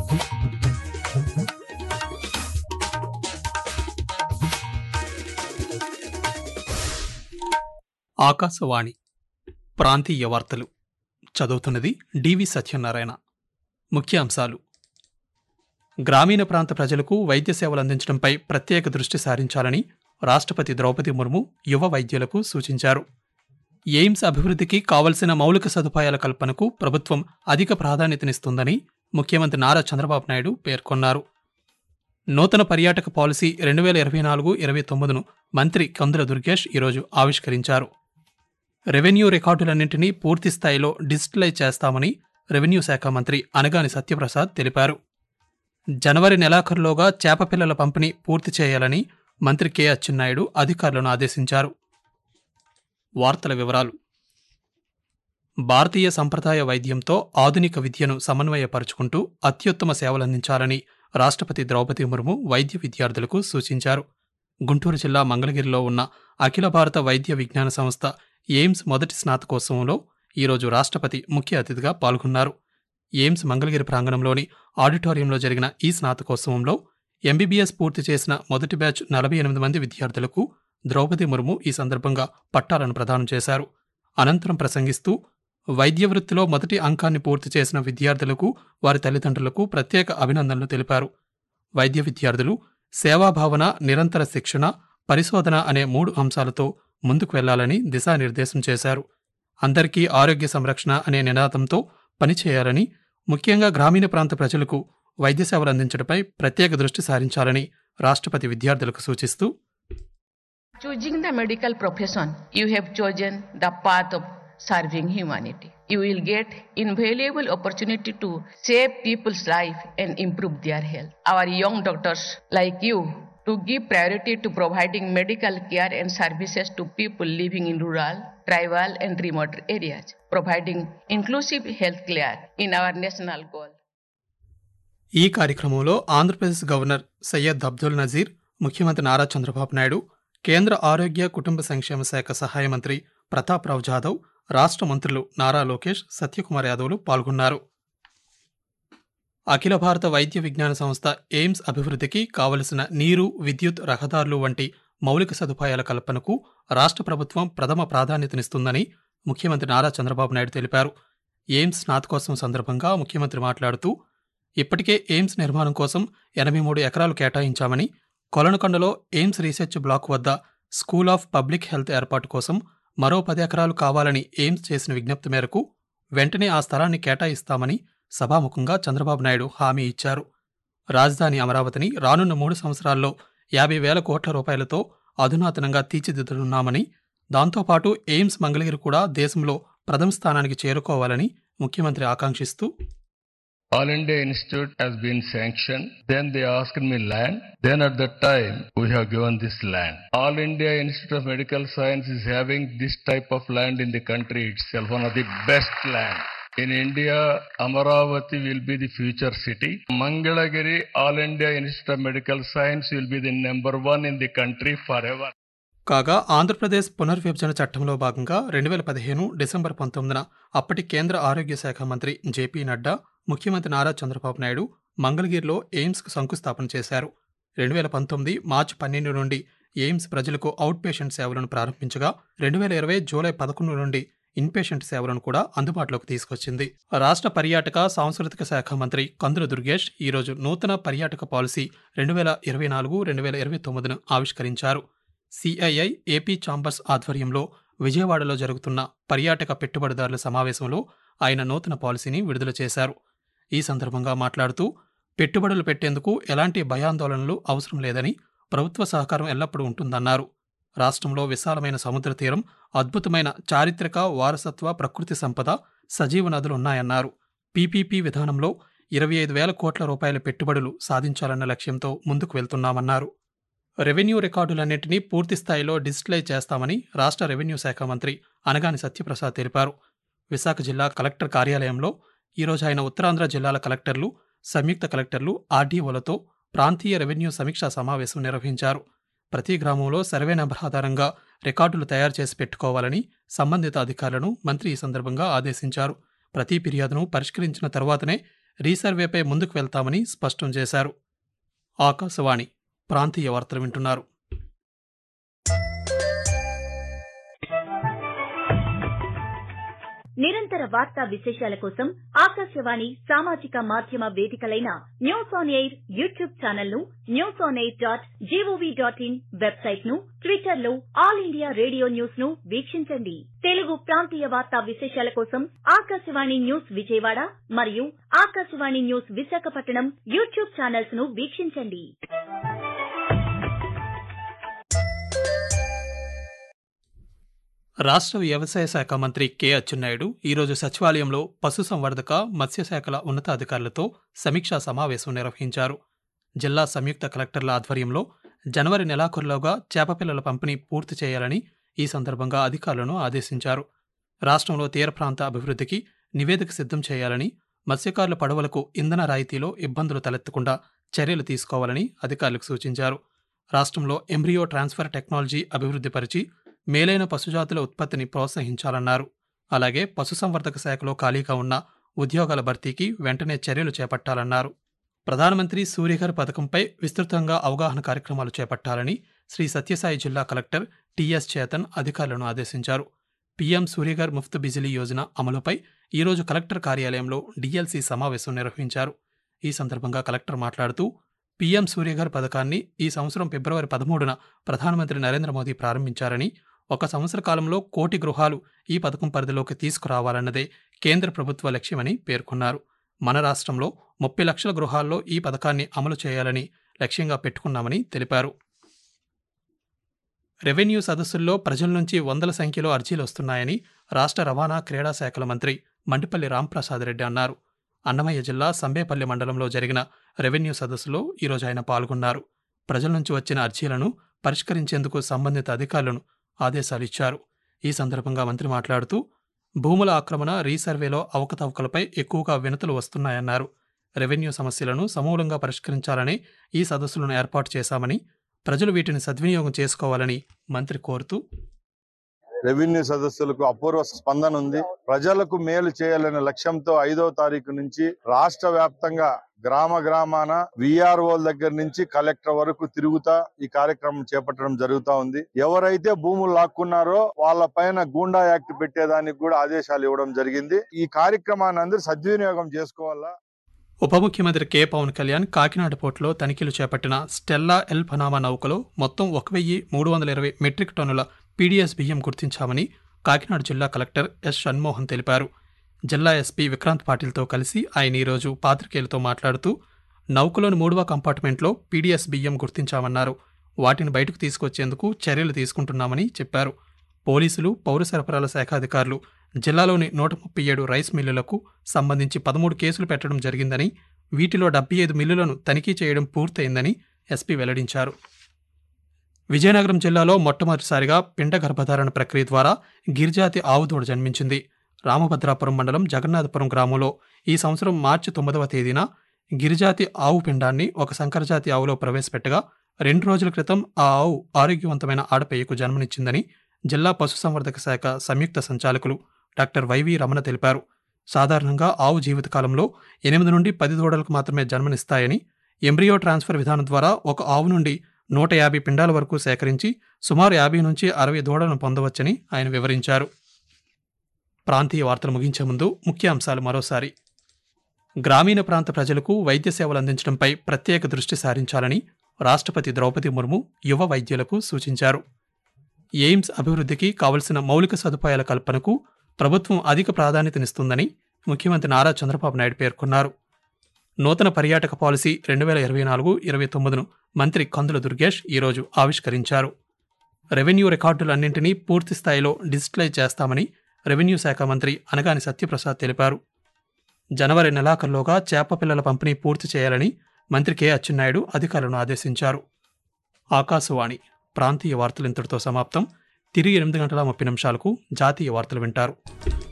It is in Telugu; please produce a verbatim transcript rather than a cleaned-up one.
ఆకాశవాణి ప్రాంతీయ వార్తలు చదువుతున్నది డివి సత్యనారాయణ. ముఖ్యాంశాలు: గ్రామీణ ప్రాంత ప్రజలకు వైద్య సేవలు అందించడంపై ప్రత్యేక దృష్టి సారించాలని రాష్ట్రపతి ద్రౌపది ముర్ము యువ వైద్యులకు సూచించారు. ఎయిమ్స్ అభివృద్ధికి కావలసిన మౌలిక సదుపాయాల కల్పనకు ప్రభుత్వం అధిక ప్రాధాన్యతనిస్తుందని ముఖ్యమంత్రి నారా చంద్రబాబు నాయుడు పేర్కొన్నారు. నూతన పర్యాటక పాలసీ రెండు వేల ఇరవై నాలుగు ఇరవై తొమ్మిదిను మంత్రి కందుల దుర్గేష్ ఈరోజు ఆవిష్కరించారు. రెవెన్యూ రికార్డులన్నింటినీ పూర్తిస్థాయిలో డిజిటలైజ్ చేస్తామని రెవెన్యూ శాఖ మంత్రి అనగాని సత్యప్రసాద్ తెలిపారు. జనవరి నెలాఖరులోగా చేపపిల్లల పంపిణీ పూర్తి చేయాలని మంత్రి కె అచ్చెన్నాయుడు అధికారులను ఆదేశించారు. వార్తల వివరాలు: భారతీయ సంప్రదాయ వైద్యంతో ఆధునిక విద్యను సమన్వయపరుచుకుంటూ అత్యుత్తమ సేవలందించాలని రాష్ట్రపతి ద్రౌపది ముర్ము వైద్య విద్యార్థులకు సూచించారు. గుంటూరు జిల్లా మంగళగిరిలో ఉన్న అఖిల భారత వైద్య విజ్ఞాన సంస్థ ఎయిమ్స్ మొదటి స్నాతకోత్సవంలో ఈరోజు రాష్ట్రపతి ముఖ్య అతిథిగా పాల్గొన్నారు. ఎయిమ్స్ మంగళగిరి ప్రాంగణంలోని ఆడిటోరియంలో జరిగిన ఈ స్నాతకోత్సవంలో ఎంబీబీఎస్ పూర్తి చేసిన మొదటి బ్యాచ్ నలభై ఎనిమిది మంది విద్యార్థులకు ద్రౌపది ముర్ము ఈ సందర్భంగా పట్టాలను ప్రదానం చేశారు. అనంతరం ప్రసంగిస్తూ వైద్య వృత్తిలో మొదటి అంకాన్ని పూర్తి చేసిన విద్యార్థులకు, వారి తల్లిదండ్రులకు ప్రత్యేక అభినందనలు తెలిపారు. వైద్య విద్యార్థులు సేవాభావన, నిరంతర శిక్షణ, పరిశోధన అనే మూడు అంశాలతో ముందుకు వెళ్లాలని దిశానిర్దేశం చేశారు. అందరికీ ఆరోగ్య సంరక్షణ అనే నినాదంతో పనిచేయాలని, ముఖ్యంగా గ్రామీణ ప్రాంత ప్రజలకు వైద్య సేవలు అందించడంపై ప్రత్యేక దృష్టి సారించాలని రాష్ట్రపతి విద్యార్థులకు సూచిస్తూ, Choosing the medical profession, you have chosen the path of serving humanity. You will get invaluable opportunity to save people's life and improve their health. Our young doctors like you to give priority to providing medical care and services to people living in rural, tribal and remote areas, providing inclusive health care in our national goal. ఈ కార్యక్రమంలో ఆంధ్రప్రదేశ్ గవర్నర్ సయ్యద్ అబ్దుల్ నజీర్, ముఖ్యమంత్రి నారా చంద్రబాబు నాయుడు, కేంద్ర ఆరోగ్య కుటుంబ సంక్షేమ శాఖ సహాయ మంత్రి ప్రతాప్ రావు జాదవ్, రాష్ట్ర మంత్రులు నారా లోకేష్, సత్యకుమార్ యాదవ్లు పాల్గొన్నారు. అఖిల భారత వైద్య విజ్ఞాన సంస్థ ఎయిమ్స్ అభివృద్ధికి కావలసిన నీరు, విద్యుత్, రహదారులు వంటి మౌలిక సదుపాయాల కల్పనకు రాష్ట్ర ప్రభుత్వం ప్రథమ ప్రాధాన్యతనిస్తుందని ముఖ్యమంత్రి నారా చంద్రబాబు నాయుడు తెలిపారు. ఎయిమ్స్ స్నాతకోత్సవం సందర్భంగా ముఖ్యమంత్రి మాట్లాడుతూ, ఇప్పటికే ఎయిమ్స్ నిర్మాణం కోసం ఎనభై మూడు ఎకరాలు కేటాయించామని, కొలనుకొండలో ఎయిమ్స్ రీసెర్చ్ బ్లాక్ వద్ద స్కూల్ ఆఫ్ పబ్లిక్ హెల్త్ ఏర్పాటు కోసం మరో పది ఎకరాలు కావాలని ఎయిమ్స్ చేసిన విజ్ఞప్తి మేరకు వెంటనే ఆ స్థలాన్ని కేటాయిస్తామని సభాముఖంగా చంద్రబాబు నాయుడు హామీ ఇచ్చారు. రాజధాని అమరావతిని రానున్న మూడు సంవత్సరాల్లో యాభై వేల కోట్ల రూపాయలతో అధునాతనంగా తీర్చిదిద్దనున్నామని, దాంతోపాటు ఎయిమ్స్ మంగళగిరి కూడా దేశంలో ప్రథమ స్థానానికి చేరుకోవాలని ముఖ్యమంత్రి ఆకాంక్షిస్తూ, All India Institute has been sanctioned. Then they asked me land. Then at that time, we have given this land. All India Institute of Medical Science is having this type of land in the country itself, one of the best land. In India, Amaravati will be the future city. Mangalagiri, All India Institute of Medical Science will be the number one in the country forever. కాగా ఆంధ్రప్రదేశ్ పునర్విభజన చట్టంలో భాగంగా రెండు వేల పదిహేను డిసెంబర్ పంతొమ్మిదిన అప్పటి కేంద్ర ఆరోగ్య శాఖ మంత్రి జేపీ నడ్డా, ముఖ్యమంత్రి నారా చంద్రబాబు నాయుడు మంగళగిరిలో ఎయిమ్స్కు శంకుస్థాపన చేశారు. రెండు వేల పంతొమ్మిది మార్చి పన్నెండు నుండి ఎయిమ్స్ ప్రజలకు అవుట్ పేషెంట్ సేవలను ప్రారంభించగా రెండు వేల ఇరవై జూలై పదకొండు నుండి ఇన్పేషెంట్ సేవలను కూడా అందుబాటులోకి తీసుకొచ్చింది. రాష్ట్ర పర్యాటక సాంస్కృతిక శాఖ మంత్రి కందుల దుర్గేష్ ఈరోజు నూతన పర్యాటక పాలసీ రెండు వేల ఇరవై నాలుగు రెండు వేల ఇరవై తొమ్మిదిను ఆవిష్కరించారు. సిఐఐ ఏపీ ఛాంబర్స్ ఆధ్వర్యంలో విజయవాడలో జరుగుతున్న పర్యాటక పెట్టుబడిదారుల సమావేశంలో ఆయన నూతన పాలసీని విడుదల చేశారు. ఈ సందర్భంగా మాట్లాడుతూ, పెట్టుబడులు పెట్టేందుకు ఎలాంటి భయాందోళనలు అవసరం లేదని, ప్రభుత్వ సహకారం ఎల్లప్పుడూ ఉంటుందన్నారు. రాష్ట్రంలో విశాలమైన సముద్ర తీరం, అద్భుతమైన చారిత్రక, వారసత్వ, ప్రకృతి సంపద, సజీవ నదులు ఉన్నాయన్నారు. పీపీపీ విధానంలో ఇరవై ఐదు వేల కోట్ల రూపాయల పెట్టుబడులు సాధించాలన్న లక్ష్యంతో ముందుకు వెళ్తున్నామన్నారు. రెవెన్యూ రికార్డులన్నింటినీ పూర్తిస్థాయిలో డిజిటలైజ్ చేస్తామని రాష్ట్ర రెవెన్యూ శాఖ మంత్రి అనగాని సత్యప్రసాద్ తెలిపారు. విశాఖ జిల్లా కలెక్టర్ కార్యాలయంలో ఈరోజు ఆయన ఉత్తరాంధ్ర జిల్లాల కలెక్టర్లు, సంయుక్త కలెక్టర్లు, ఆర్డీఓలతో ప్రాంతీయ రెవెన్యూ సమీక్షా సమావేశం నిర్వహించారు. ప్రతి గ్రామంలో సర్వే నెంబర్ ఆధారంగా రికార్డులు తయారు చేసి పెట్టుకోవాలని సంబంధిత అధికారులను మంత్రి ఈ సందర్భంగా ఆదేశించారు. ప్రతి ఫిర్యాదును పరిష్కరించిన తర్వాతనే రీసర్వేపై ముందుకు వెళ్తామని స్పష్టం చేశారు. ఆకాశవాణి ప్రాంతీయ వార్తలు వింటున్నారు. నిరంతర వార్తా విశేషాల కోసం ఆకాశవాణి సామాజిక మాధ్యమ వేదికలైన news on air YouTube channel ను, news on air dot G O V dot in website ను, ట్విట్టర్ లో ఆల్ ఇండియా రేడియో న్యూస్ ను వీక్షించండి. తెలుగు ప్రాంతీయ వార్తా విశేషాల కోసం ఆకాశవాణి న్యూస్ విజయవాడ మరియు Akashvani news Visakhapatnam YouTube channels ను వీక్షించండి. రాష్ట్ర వ్యవసాయ శాఖ మంత్రి కె అచ్చెన్నాయుడు ఈరోజు సచివాలయంలో పశుసంవర్ధక, మత్స్యశాఖల ఉన్నతాధికారులతో సమీక్షా సమావేశం నిర్వహించారు. జిల్లా సంయుక్త కలెక్టర్ల ఆధ్వర్యంలో జనవరి నెలాఖరులోగా చేపపిల్లల పంపిణీ పూర్తి చేయాలని ఈ సందర్భంగా అధికారులను ఆదేశించారు. రాష్ట్రంలో తీర ప్రాంత అభివృద్ధికి నివేదిక సిద్ధం చేయాలని, మత్స్యకారుల పడవలకు ఇంధన రాయితీలో ఇబ్బందులు తలెత్తకుండా చర్యలు తీసుకోవాలని అధికారులకు సూచించారు. రాష్ట్రంలో ఎంబ్రియో ట్రాన్స్ఫర్ టెక్నాలజీ అభివృద్ధిపరిచి మేలైన పశుజాతుల ఉత్పత్తిని ప్రోత్సహించాలన్నారు. అలాగే పశుసంవర్ధక శాఖలో ఖాళీగా ఉన్న ఉద్యోగాల భర్తీకి వెంటనే చర్యలు చేపట్టాలన్నారు. ప్రధానమంత్రి సూర్యఘర్ పథకంపై విస్తృతంగా అవగాహన కార్యక్రమాలు చేపట్టాలని శ్రీ సత్యసాయి జిల్లా కలెక్టర్ టిఎస్ చేతన్ అధికారులను ఆదేశించారు. పీఎం సూర్యఘర్ ముఫ్త్ బిజిలీ యోజన అమలుపై ఈరోజు కలెక్టర్ కార్యాలయంలో డీఎల్సీ సమావేశం నిర్వహించారు. ఈ సందర్భంగా కలెక్టర్ మాట్లాడుతూ పీఎం సూర్యఘర్ పథకాన్ని ఈ సంవత్సరం ఫిబ్రవరి పదమూడున ప్రధానమంత్రి నరేంద్ర మోదీ ప్రారంభించారని, ఒక సంవత్సర కాలంలో కోటి గృహాలు ఈ పథకం పరిధిలోకి తీసుకురావాలన్నదే కేంద్ర ప్రభుత్వ లక్ష్యమని పేర్కొన్నారు. మన రాష్ట్రంలో ముప్పై లక్షల గృహాల్లో ఈ పథకాన్ని అమలు చేయాలని లక్ష్యంగా పెట్టుకున్నామని తెలిపారు. రెవెన్యూ సదస్సుల్లో ప్రజల నుంచి వందల సంఖ్యలో అర్జీలు వస్తున్నాయని రాష్ట్ర రవాణా, క్రీడా శాఖల మంత్రి మండిపల్లి రాంప్రసాద్ రెడ్డి అన్నారు. అన్నమయ్య జిల్లా సంబేపల్లి మండలంలో జరిగిన రెవెన్యూ సదస్సులో ఈరోజు ఆయన పాల్గొన్నారు. ప్రజల నుంచి వచ్చిన అర్జీలను పరిష్కరించేందుకు సంబంధిత అధికారులను ఆదేశాలిచ్చారు. ఈ సందర్భంగా మంత్రి మాట్లాడుతూ భూముల ఆక్రమణ, రీసర్వేలో అవకతవకలపై ఎక్కువగా వినతులు వస్తున్నాయన్నారు. రెవెన్యూ సమస్యలను సమూలంగా పరిష్కరించాలని ఈ సదస్సులను ఏర్పాటు చేశామని, ప్రజలు వీటిని సద్వినియోగం చేసుకోవాలని మంత్రి కోరుతూ రెవెన్యూ సదస్సులకు అపూర్వ స్పందన ఉంది. ప్రజలకు మేలు చేయాలనే లక్ష్యంతో ఐదో తారీఖు నుంచి రాష్ట్ర వ్యాప్తంగా గ్రామ గ్రామాన విఆర్ఓల దగ్గర నుంచి కలెక్టర్ వరకు తిరుగుతా ఈ కార్యక్రమం చేపట్టడం జరుగుతా ఉంది. ఎవరైతే భూములు లాక్కున్నారో వాళ్ళ పైన గూండా యాక్ట్ పెట్టేదానికి కూడా ఆదేశాలు ఇవ్వడం జరిగింది. ఈ కార్యక్రమాన్ని అందరూ సద్వినియోగం చేసుకోవాలా. ఉప ముఖ్యమంత్రి కె పవన్ కళ్యాణ్ కాకినాడ పోర్టులో తనిఖీలు చేపట్టిన స్టెల్లా ఎల్ పనామా నౌకలో మొత్తం ఒక వెయ్యి మూడు వందల ఇరవై మెట్రిక్ టన్నుల పీడీఎస్ బియ్యం గుర్తించామని కాకినాడ జిల్లా కలెక్టర్ ఎస్ షణ్మోహన్ తెలిపారు. జిల్లా ఎస్పీ విక్రాంత్ పాటిల్తో కలిసి ఆయన ఈరోజు పాత్రికేయులతో మాట్లాడుతూ నౌకలోని మూడవ కంపార్ట్మెంట్లో పీడీఎస్ బియ్యం గుర్తించామన్నారు. వాటిని బయటకు తీసుకొచ్చేందుకు చర్యలు తీసుకుంటున్నామని చెప్పారు. పోలీసులు, పౌర సరఫరాల శాఖ అధికారులు జిల్లాలోని నూట ముప్పై ఏడు రైస్ మిల్లులకు సంబంధించి పదమూడు కేసులు పెట్టడం జరిగిందని, వీటిలో డెబ్బై ఐదు మిల్లులను తనిఖీ చేయడం పూర్తయిందని ఎస్పీ వెల్లడించారు. విజయనగరం జిల్లాలో మొట్టమొదటిసారిగా పిండ గర్భధారణ ప్రక్రియ ద్వారా గిరిజాతి ఆవుదూడ జన్మించింది. రామభద్రాపురం మండలం జగన్నాథపురం గ్రామంలో ఈ సంవత్సరం మార్చి తొమ్మిదవ తేదీన గిరిజాతి ఆవు పిండాన్ని ఒక సంకరజాతి ఆవులో ప్రవేశపెట్టగా రెండు రోజుల క్రితం ఆ ఆవు ఆరోగ్యవంతమైన ఆడపేయకు జన్మనిచ్చిందని జిల్లా పశుసంవర్ధక శాఖ సంయుక్త సంచాలకులు డాక్టర్ వైవి రమణ తెలిపారు. సాధారణంగా ఆవు జీవితకాలంలో ఎనిమిది నుండి పది దూడలకు మాత్రమే జన్మనిస్తాయని, ఎంబ్రియో ట్రాన్స్ఫర్ విధానం ద్వారా ఒక ఆవు నుండి నూట యాభై పిండాల వరకు సేకరించి సుమారు యాభై నుంచి అరవై దూడలను పొందవచ్చని ఆయన వివరించారు. ప్రాంతీయ వార్తలు ముగించే ముందు ముఖ్యాంశాలు మరోసారి. గ్రామీణ ప్రాంత ప్రజలకు వైద్య సేవలు అందించడంపై ప్రత్యేక దృష్టి సారించాలని రాష్ట్రపతి ద్రౌపది ముర్ము యువ వైద్యులకు సూచించారు. ఎయిమ్స్ అభివృద్ధికి కావలసిన మౌలిక సదుపాయాల కల్పనకు ప్రభుత్వం అధిక ప్రాధాన్యతనిస్తుందని ముఖ్యమంత్రి నారా చంద్రబాబు నాయుడు పేర్కొన్నారు. నూతన పర్యాటక పాలసీ రెండు వేల ఇరవై నాలుగు ఇరవై తొమ్మిదిను మంత్రి కందుల దుర్గేష్ ఈరోజు ఆవిష్కరించారు. రెవెన్యూ రికార్డులన్నింటినీ పూర్తి స్థాయిలో డిజిటలైజ్ చేస్తామని రెవెన్యూ శాఖ మంత్రి అనగాని సత్యప్రసాద్ తెలిపారు. జనవరి నెలాఖరులోగా చేప పిల్లల పంపిణీ పూర్తి చేయాలని మంత్రి కె అచ్చెన్నాయుడు అధికారులను ఆదేశించారు. ఆకాశవాణి ప్రాంతీయ వార్తలు ఇంతటితో సమాప్తం. తిరిగి ఎనిమిది గంటల ముప్పై నిమిషాలకు జాతీయ వార్తలు వింటారు.